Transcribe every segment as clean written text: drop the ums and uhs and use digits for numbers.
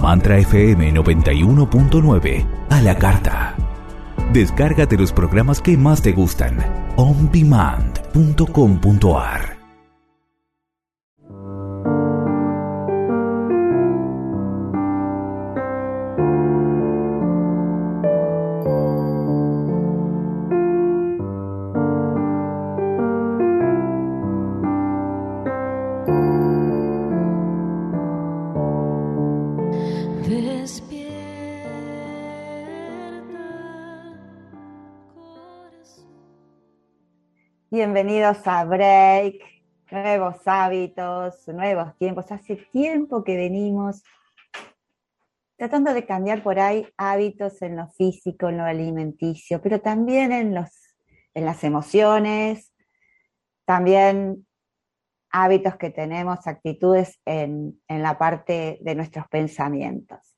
Mantra FM 91.9 a la carta. Descárgate los programas que más te gustan. ondemand.com.ar. Bienvenidos a Break, nuevos hábitos, nuevos tiempos. Hace tiempo que venimos tratando de cambiar por ahí hábitos en lo físico, en lo alimenticio, pero también en las emociones, también hábitos que tenemos, actitudes en la parte de nuestros pensamientos.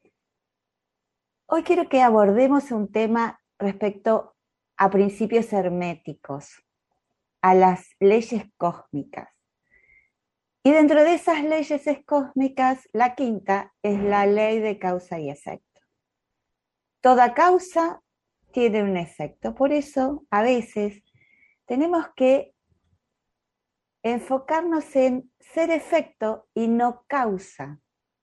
Hoy quiero que abordemos un tema respecto a principios herméticos, a las leyes cósmicas. Y dentro de esas leyes cósmicas, la quinta es la ley de causa y efecto. Toda causa tiene un efecto, por eso a veces tenemos que enfocarnos en ser efecto y no causa.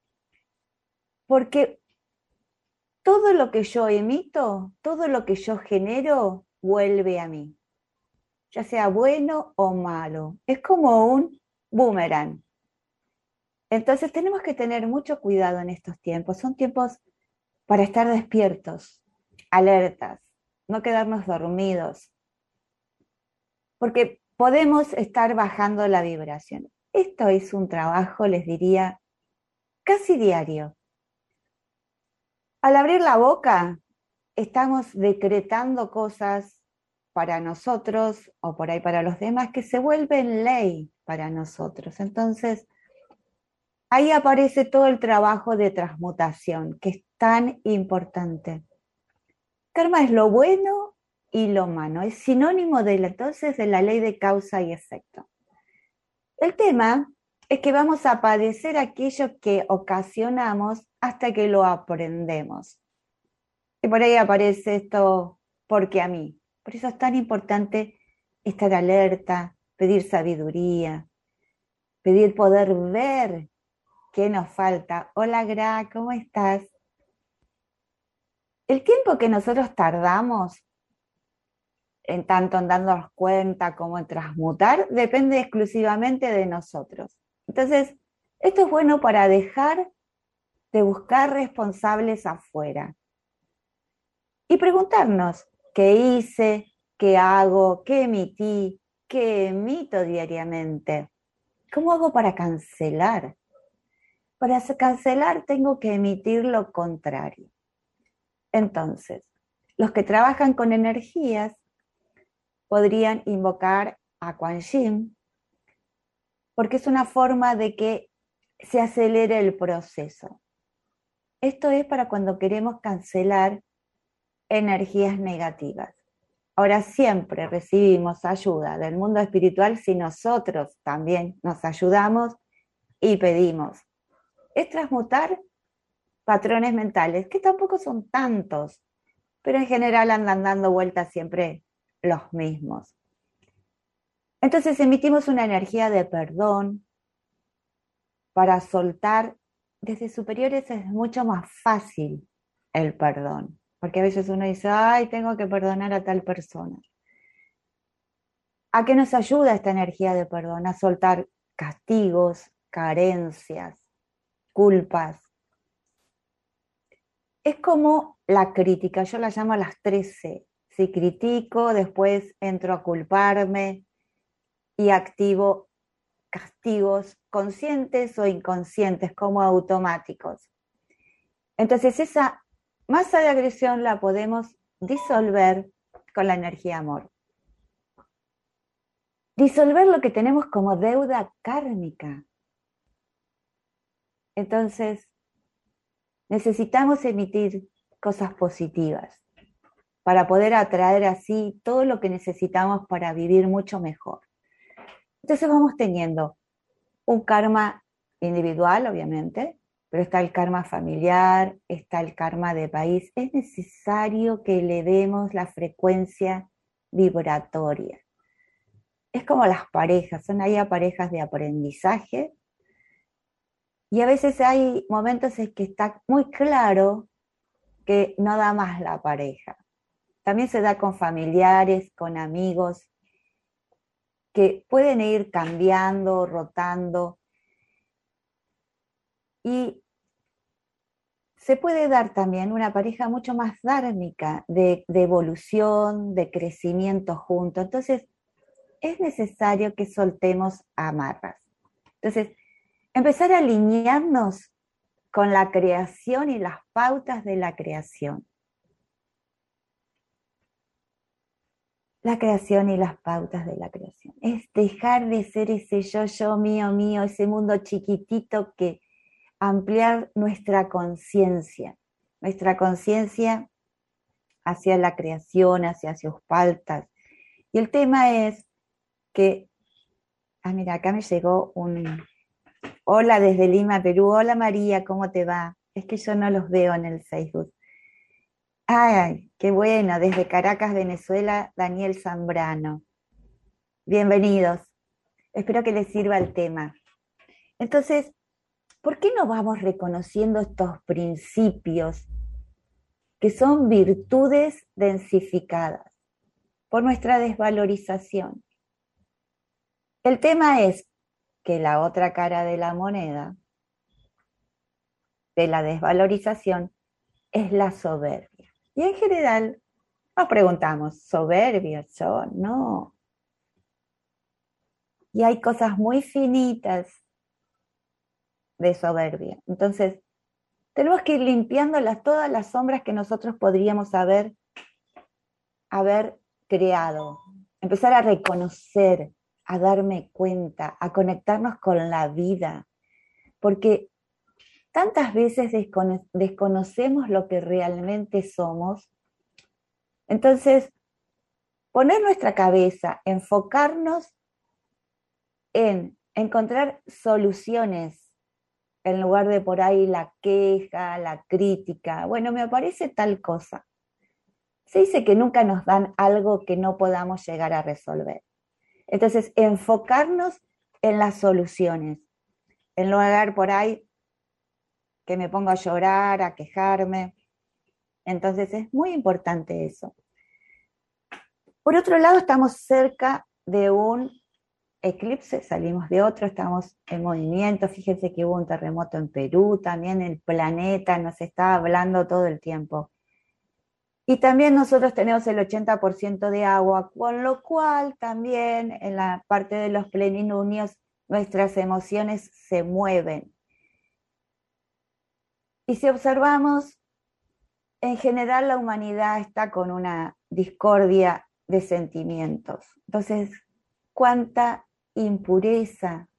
Porque todo lo que yo emito, todo lo que yo genero, vuelve a mí, ya sea bueno o malo. Es como un boomerang. Entonces tenemos que tener mucho cuidado en estos tiempos. Son tiempos para estar despiertos, alertas, no quedarnos dormidos, porque podemos estar bajando la vibración. Esto es un trabajo, les diría, casi diario. Al abrir la boca, estamos decretando cosas para nosotros o por ahí para los demás que se vuelven ley para nosotros. Entonces, ahí aparece todo el trabajo de transmutación, que es tan importante. Karma es lo bueno y lo malo, es sinónimo entonces de la ley de causa y efecto. El tema es que vamos a padecer aquello que ocasionamos hasta que lo aprendemos. Y por ahí aparece esto, porque a mí. Por eso es tan importante estar alerta, pedir sabiduría, pedir poder ver qué nos falta. Hola Gra, ¿cómo estás? El tiempo que nosotros tardamos en tanto en darnos cuenta como en transmutar depende exclusivamente de nosotros. Entonces, esto es bueno para dejar de buscar responsables afuera y preguntarnos qué hice, qué hago, qué emití, qué emito diariamente. ¿Cómo hago para cancelar? Para cancelar tengo que emitir lo contrario. Entonces, los que trabajan con energías podrían invocar a Quan Yin, porque es una forma de que se acelere el proceso. Esto es para cuando queremos cancelar energías negativas. Ahora siempre recibimos ayuda del mundo espiritual si nosotros también nos ayudamos y pedimos. Es transmutar patrones mentales, que tampoco son tantos, pero en general andan dando vueltas siempre los mismos. Entonces emitimos una energía de perdón para soltar. Desde superiores es mucho más fácil el perdón, porque a veces uno dice, ay, tengo que perdonar a tal persona. ¿A qué nos ayuda esta energía de perdón? A soltar castigos, carencias, culpas. Es como la crítica, yo la llamo las 3C. Si critico, después entro a culparme y activo castigos conscientes o inconscientes, como automáticos. Entonces esa masa de agresión la podemos disolver con la energía amor. Disolver lo que tenemos como deuda kármica. Entonces, necesitamos emitir cosas positivas para poder atraer así todo lo que necesitamos para vivir mucho mejor. Entonces vamos teniendo un karma individual, obviamente, pero está el karma familiar, está el karma de país. Es necesario que elevemos la frecuencia vibratoria. Es como las parejas, son ahí parejas de aprendizaje y a veces hay momentos en que está muy claro que no da más la pareja. También se da con familiares, con amigos, que pueden ir cambiando, rotando y se puede dar también una pareja mucho más dármica, de evolución, de crecimiento juntos. Entonces, es necesario que soltemos amarras. Entonces, empezar a alinearnos con la creación y las pautas de la creación. La creación y las pautas de la creación. Es dejar de ser ese yo, mío, ese mundo chiquitito que ampliar nuestra conciencia hacia la creación, hacia sus pautas. Y el tema es que, mira, acá me llegó un hola desde Lima, Perú. Hola María, ¿cómo te va? Es que yo no los veo en el Facebook. Ay, qué bueno, desde Caracas, Venezuela, Daniel Zambrano. Bienvenidos. Espero que les sirva el tema. Entonces, ¿por qué no vamos reconociendo estos principios que son virtudes densificadas por nuestra desvalorización? El tema es que la otra cara de la moneda, de la desvalorización, es la soberbia. Y en general nos preguntamos, ¿soberbia yo? No. Y hay cosas muy finitas de soberbia. Entonces, tenemos que ir limpiando todas las sombras que nosotros podríamos haber creado. Empezar a reconocer, a darme cuenta, a conectarnos con la vida. Porque tantas veces desconocemos lo que realmente somos. Entonces, poner nuestra cabeza, enfocarnos en encontrar soluciones en lugar de por ahí la queja, la crítica. Bueno, me aparece tal cosa. Se dice que nunca nos dan algo que no podamos llegar a resolver. Entonces, enfocarnos en las soluciones, en lugar por ahí que me pongo a llorar, a quejarme. Entonces, es muy importante eso. Por otro lado, estamos cerca de un eclipse, salimos de otro, estamos en movimiento. Fíjense que hubo un terremoto en Perú, también el planeta nos está hablando todo el tiempo. Y también nosotros tenemos el 80% de agua, con lo cual también en la parte de los plenilunios nuestras emociones se mueven. Y si observamos, en general la humanidad está con una discordia de sentimientos. Entonces, ¿cuánta impureza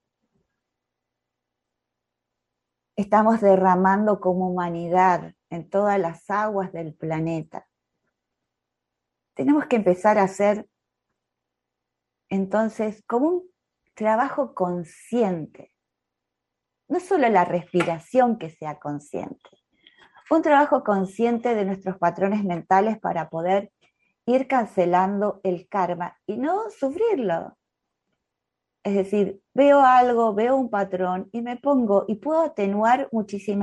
estamos derramando como humanidad en todas las aguas del planeta? Tenemos que empezar a hacer entonces como un trabajo consciente, no solo la respiración que sea consciente, un trabajo consciente de nuestros patrones mentales para poder ir cancelando el karma y no sufrirlo. Es decir, veo algo, veo un patrón y me pongo y puedo atenuar muchísimo.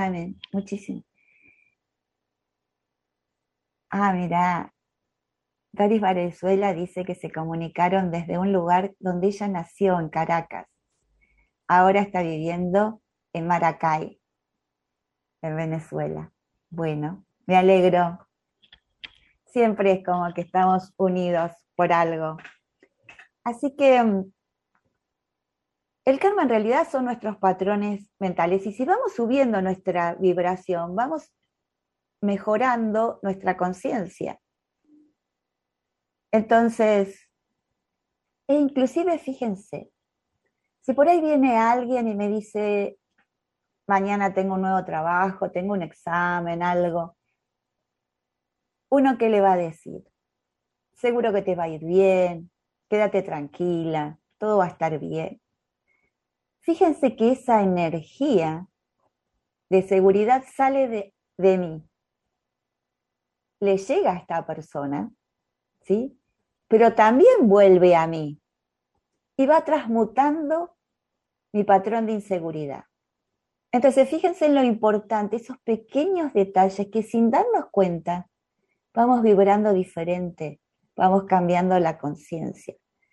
Mira, Doris Valenzuela dice que se comunicaron desde un lugar donde ella nació, en Caracas. Ahora está viviendo en Maracay, en Venezuela. Bueno, me alegro. Siempre es como que estamos unidos por algo. Así que el karma en realidad son nuestros patrones mentales. Y si vamos subiendo nuestra vibración, vamos mejorando nuestra conciencia. Entonces, inclusive fíjense, si por ahí viene alguien y me dice, mañana tengo un nuevo trabajo, tengo un examen, algo, ¿uno qué le va a decir? Seguro que te va a ir bien, quédate tranquila, todo va a estar bien. Fíjense que esa energía de seguridad sale de mí, le llega a esta persona, ¿sí? Pero también vuelve a mí y va transmutando mi patrón de inseguridad. Entonces, fíjense en lo importante, esos pequeños detalles que sin darnos cuenta vamos vibrando diferente, vamos cambiando la conciencia.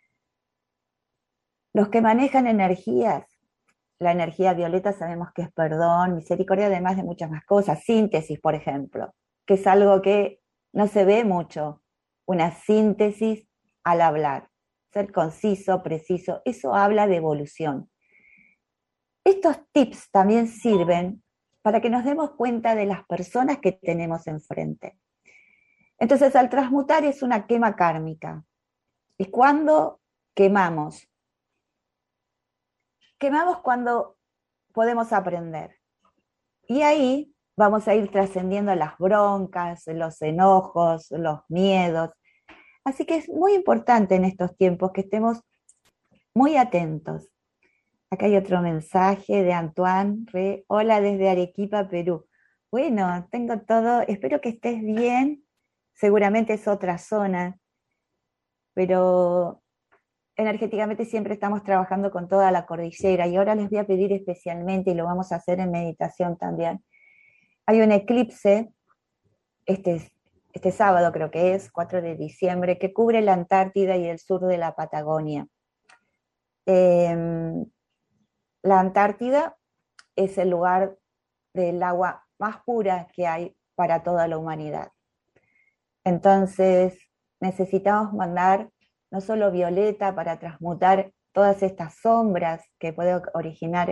Los que manejan energías, la energía violeta sabemos que es perdón, misericordia, además de muchas más cosas, síntesis, por ejemplo, que es algo que no se ve mucho, una síntesis al hablar, ser conciso, preciso, eso habla de evolución. Estos tips también sirven para que nos demos cuenta de las personas que tenemos enfrente. Entonces, al transmutar es una quema kármica. ¿Y cuándo quemamos? Quemamos cuando podemos aprender. Y ahí vamos a ir trascendiendo las broncas, los enojos, los miedos. Así que es muy importante en estos tiempos que estemos muy atentos. Acá hay otro mensaje de Antoine. Hola desde Arequipa, Perú. Bueno, tengo todo. Espero que estés bien. Seguramente es otra zona, pero energéticamente siempre estamos trabajando con toda la cordillera y ahora les voy a pedir especialmente, y lo vamos a hacer en meditación también, hay un eclipse este sábado, creo que es 4 de diciembre, que cubre la Antártida y el sur de la Patagonia. La Antártida es el lugar del agua más pura que hay para toda la humanidad. Entonces necesitamos mandar no solo violeta para transmutar todas estas sombras que puede originar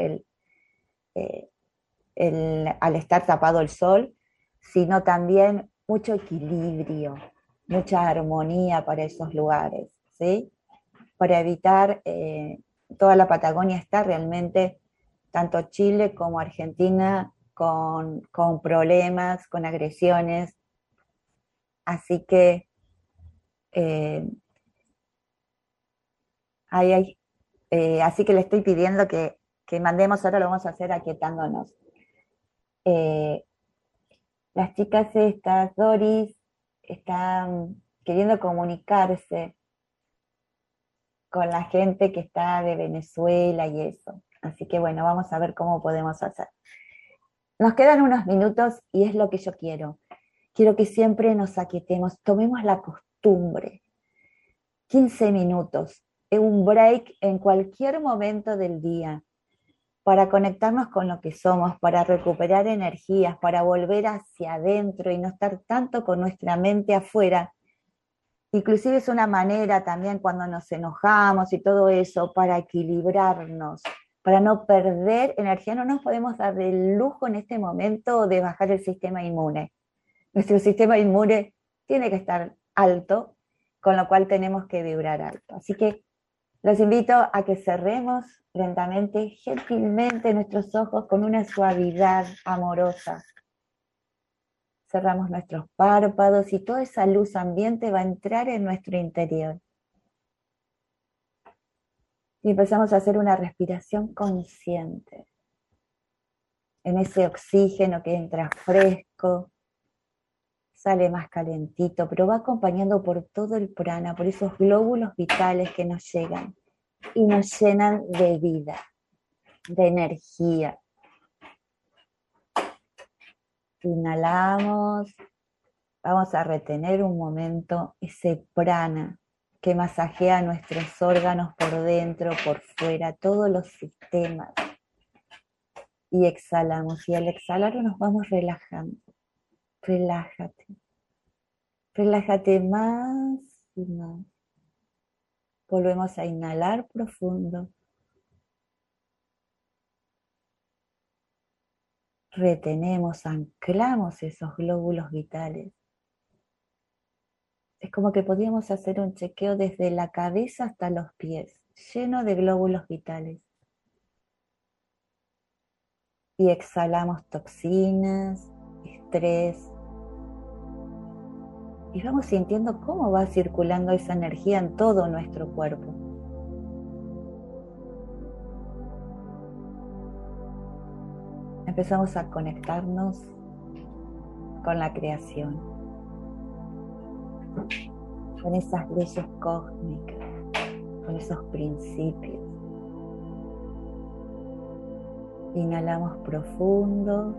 al estar tapado el sol, sino también mucho equilibrio, mucha armonía para esos lugares, ¿sí? Para evitar, toda la Patagonia está realmente, tanto Chile como Argentina, con problemas, con agresiones, así que así que le estoy pidiendo que mandemos, ahora lo vamos a hacer aquietándonos. Las chicas estas, Doris, están queriendo comunicarse con la gente que está de Venezuela y eso. Así que bueno, vamos a ver cómo podemos hacer. Nos quedan unos minutos y es lo que yo quiero. Quiero que siempre nos aquietemos, tomemos la costumbre. 15 minutos, un break en cualquier momento del día, para conectarnos con lo que somos, para recuperar energías, para volver hacia adentro y no estar tanto con nuestra mente afuera. Inclusive es una manera también cuando nos enojamos y todo eso, para equilibrarnos, para no perder energía. No nos podemos dar el lujo en este momento de bajar el sistema inmune. Nuestro sistema inmune tiene que estar alto, con lo cual tenemos que vibrar alto. Así que los invito a que cerremos lentamente, gentilmente nuestros ojos con una suavidad amorosa. Cerramos nuestros párpados y toda esa luz ambiente va a entrar en nuestro interior. Y empezamos a hacer una respiración consciente. En ese oxígeno que entra fresco, sale más calentito, pero va acompañando por todo el prana, por esos glóbulos vitales que nos llegan y nos llenan de vida, de energía. Inhalamos, vamos a retener un momento ese prana que masajea nuestros órganos por dentro, por fuera, todos los sistemas. Y exhalamos, y al exhalar nos vamos relajando. Relájate. Relájate más y más. Volvemos a inhalar profundo. Retenemos, anclamos esos glóbulos vitales. Es como que podíamos hacer un chequeo desde la cabeza hasta los pies, lleno de glóbulos vitales. Y exhalamos toxinas, estrés. Y vamos sintiendo cómo va circulando esa energía en todo nuestro cuerpo. empezamos a conectarnos con la creación, con esas leyes cósmicas, con esos principios. Inhalamos profundo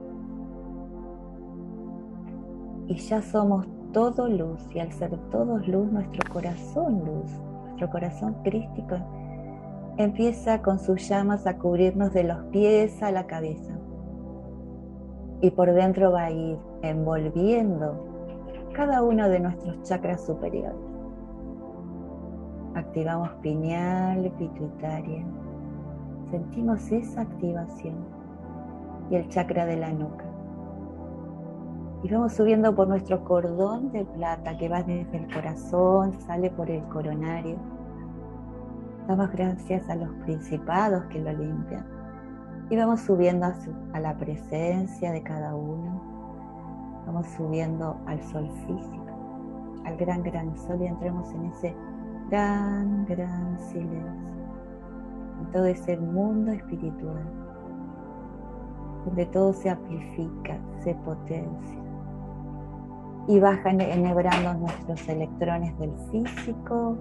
y ya somos todo luz, y al ser todos luz, nuestro corazón crístico empieza con sus llamas a cubrirnos de los pies a la cabeza, y por dentro va a ir envolviendo cada uno de nuestros chakras superiores. Activamos pineal, pituitaria, sentimos esa activación, y el chakra de la nuca. Y vamos subiendo por nuestro cordón de plata que va desde el corazón, sale por el coronario. Damos gracias a los principados que lo limpian. Y vamos subiendo a la presencia de cada uno. Vamos subiendo al sol físico, al gran sol, y entremos en ese gran silencio, en todo ese mundo espiritual, donde todo se amplifica, se potencia, y bajan enhebrando nuestros electrones del físico,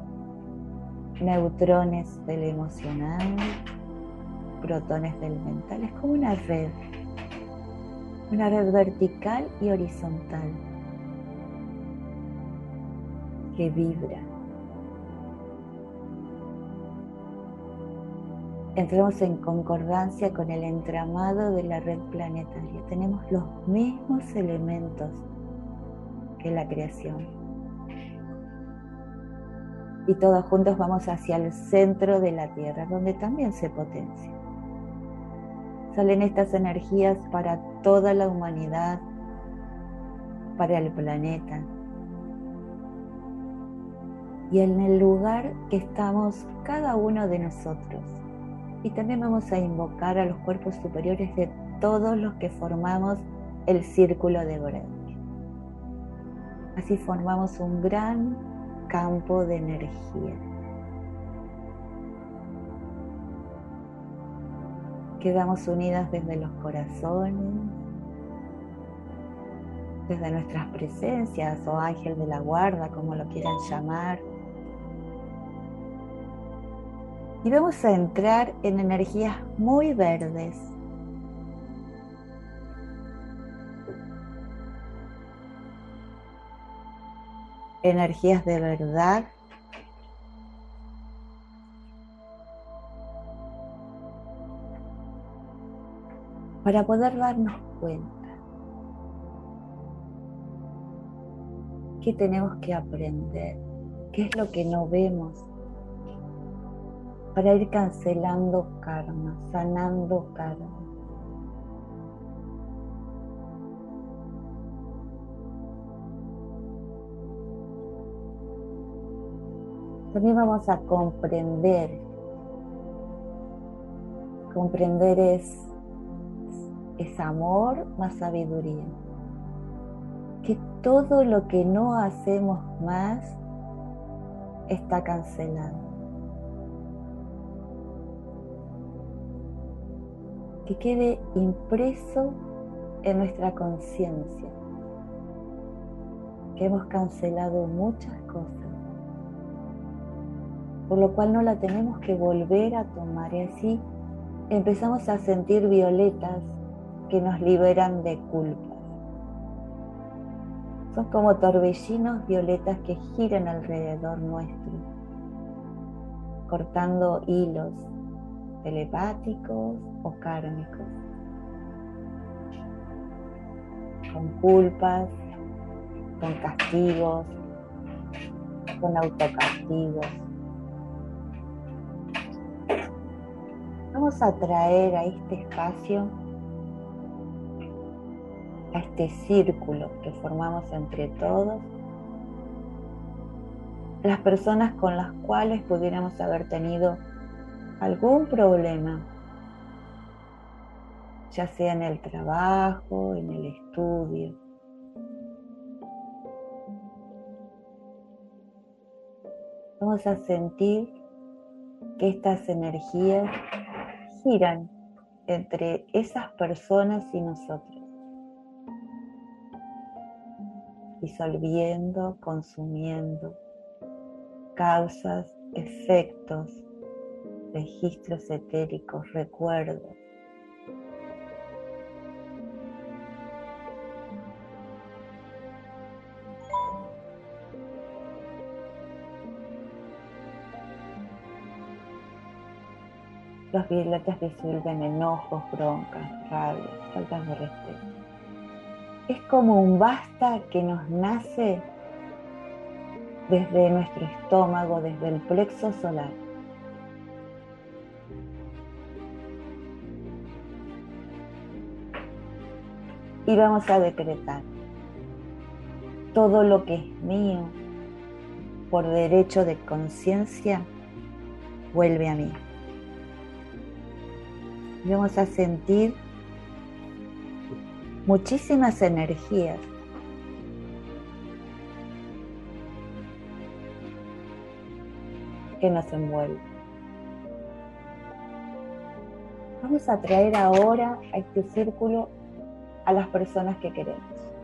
neutrones del emocional, protones del mental. Es como una red vertical y horizontal que vibra. Entramos en concordancia con el entramado de la red planetaria. Tenemos los mismos elementos que la creación. Y todos juntos vamos hacia el centro de la Tierra, donde también se potencia. Salen estas energías para toda la humanidad, para el planeta. Y en el lugar que estamos cada uno de nosotros. Y también vamos a invocar a los cuerpos superiores de todos los que formamos el círculo de Breuil. Así formamos un gran campo de energía. Quedamos unidas desde los corazones, desde nuestras presencias o ángel de la guarda, como lo quieran llamar. Y vamos a entrar en energías muy verdes. Energías de verdad. Para poder darnos cuenta qué tenemos que aprender, qué es lo que no vemos, para ir cancelando karma, sanando karma. También vamos a comprender. Comprender es amor más sabiduría. Que todo lo que no hacemos más está cancelado. Que quede impreso en nuestra conciencia que hemos cancelado muchas cosas, por lo cual no la tenemos que volver a tomar, y así empezamos a sentir violetas que nos liberan de culpas. Son como torbellinos violetas que giran alrededor nuestro, cortando hilos telepáticos o kármicos, con culpas, con castigos, con autocastigos. Vamos a traer a este espacio, a este círculo que formamos entre todos, las personas con las cuales pudiéramos haber tenido algún problema, ya sea en el trabajo, en el estudio. Vamos a sentir que estas energías giran entre esas personas y nosotros, disolviendo, consumiendo causas, efectos, registros etéricos, recuerdos. Los violetas disuelven enojos, broncas, rabias, faltas de respeto. Es como un basta que nos nace desde nuestro estómago, desde el plexo solar. Y vamos a decretar: todo lo que es mío por derecho de conciencia vuelve a mí. Y vamos a sentir muchísimas energías que nos envuelven. Vamos a traer ahora a este círculo a las personas que queremos.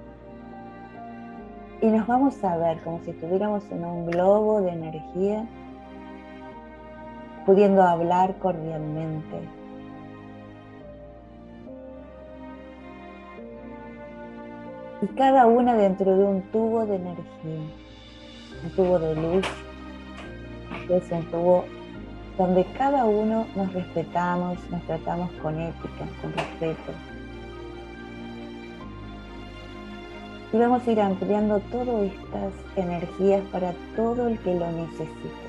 Y nos vamos a ver como si estuviéramos en un globo de energía, pudiendo hablar cordialmente. Y cada una dentro de un tubo de energía, un tubo de luz, que es un tubo donde cada uno nos respetamos, nos tratamos con ética, con respeto. Y vamos a ir ampliando todas estas energías para todo el que lo necesite.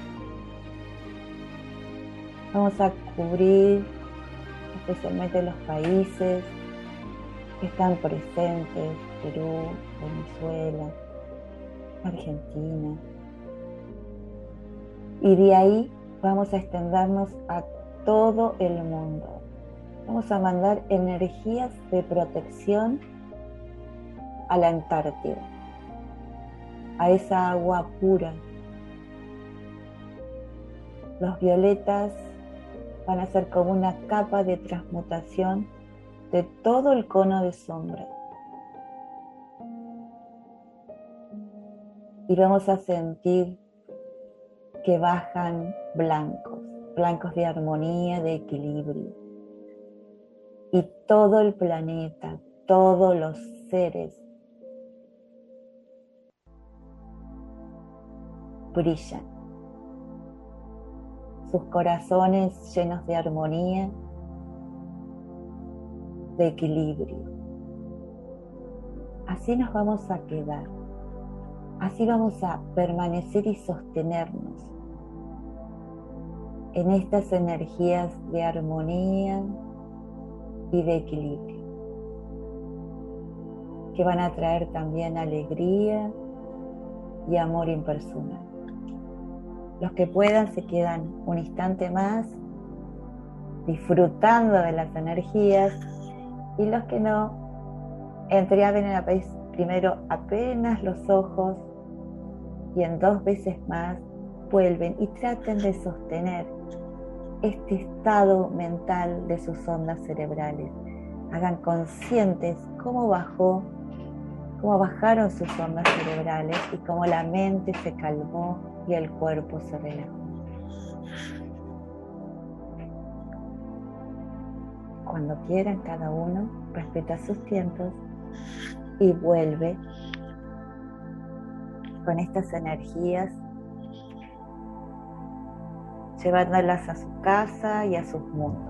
Vamos a cubrir especialmente los países que están presentes: Perú, Venezuela, Argentina. Y de ahí vamos a extendernos a todo el mundo. Vamos a mandar energías de protección a la Antártida, a esa agua pura. Los violetas van a ser como una capa de transmutación de todo el cono de sombra. Y vamos a sentir que bajan blancos, blancos de armonía, de equilibrio. Y todo el planeta, todos los seres brillan. Sus corazones llenos de armonía, de equilibrio. Así nos vamos a quedar. Así vamos a permanecer y sostenernos en estas energías de armonía y de equilibrio, que van a traer también alegría y amor impersonal. Los que puedan se quedan un instante más disfrutando de las energías, y los que no, entreabren primero apenas los ojos y en 2 veces más vuelven y traten de sostener este estado mental de sus ondas cerebrales. Hagan conscientes cómo bajaron sus ondas cerebrales y cómo la mente se calmó y el cuerpo se relajó. Cuando quieran, cada uno respeta sus tiempos y vuelve con estas energías, llevándolas a su casa y a sus mundos.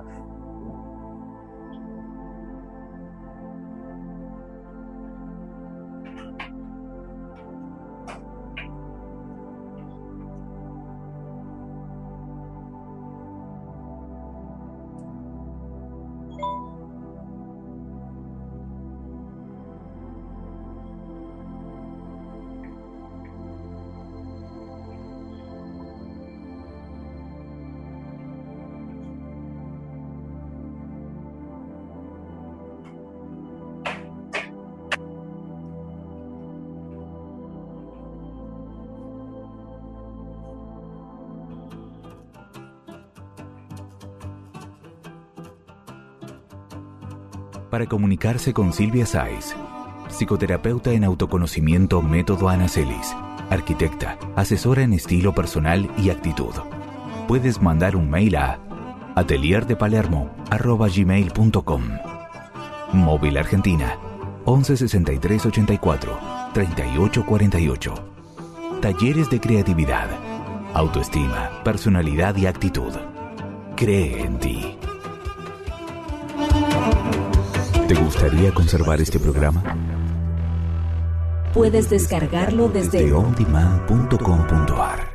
Para comunicarse con Silvia Sáiz, psicoterapeuta en autoconocimiento Método Anacelis, arquitecta, asesora en estilo personal y actitud. Puedes mandar un mail a atelierdepalermo@gmail.com. Móvil Argentina 11 63 84 38 48. Talleres de creatividad, autoestima, personalidad y actitud. Cree en ti. ¿Te gustaría conservar este programa? Puedes descargarlo desde ondemand.com.ar.